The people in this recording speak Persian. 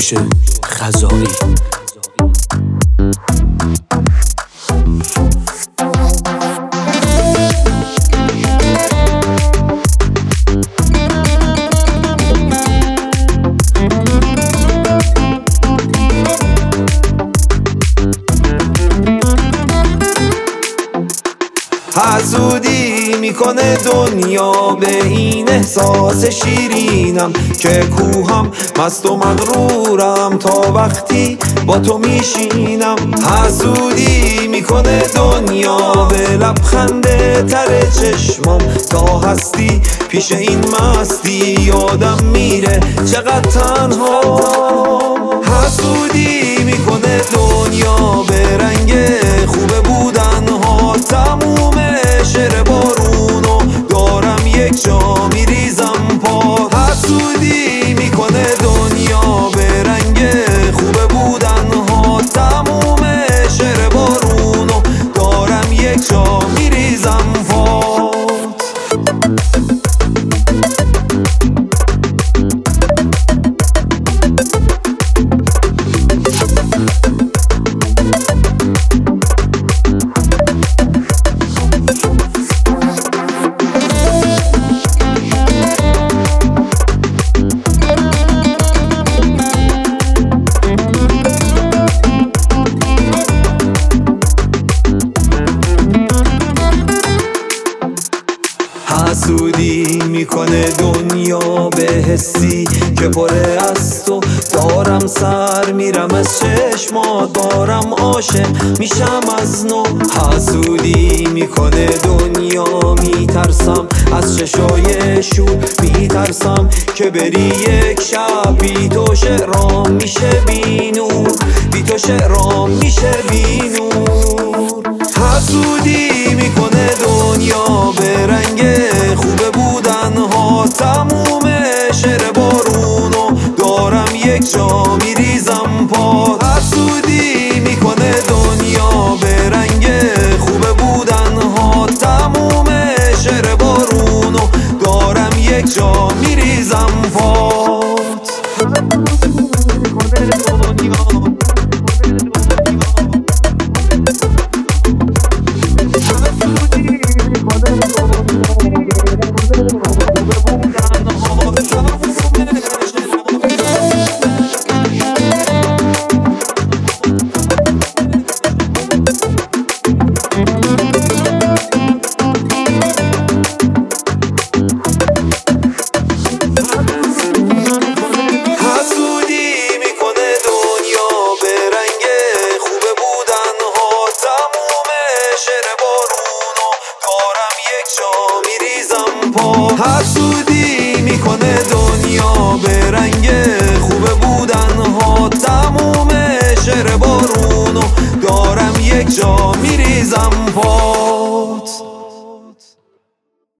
کوروش خزاعی. حسودی میکنه دنیا به این احساس شیرینم که کوهم مست و مغرورم تا وقتی با تو میشینم. حسودی میکنه دنیا به لبخند تر چشمام تا هستی پیش این مستی یادم میره چقدر تنها. حسودی میکنه دنیا به رنگ خوب بودن ها تمومه شعر بارونو دارم یک جا میریزم پا. حسودی میکنه دنیا به رنگ خوب بودن ها تمومه شعر بارونو دارم یک جا میریزم پا. حسودی میکنه دنیا به حسی که پره از تو دارم سر میرم از چشمات دارم عاشق میشم از نو. حسودی میکنه دنیا میترسم از چشای شور میترسم که بری یک شب بی تو شعرام میشه بی نور بی تو شعرام میشه بی نور. حسودی میکنه دنیا به رنگ خوب بودن ها تمومه شعر بارونو دارم یک جا میریزم پا. حسودی میکنه دنیا به رنگ خوب بودن ها تمومه شعر بارونو دارم یک جا میریزم پات. حسودی میکنه دنیا به رنگ خوب بودن ها تمومه شعر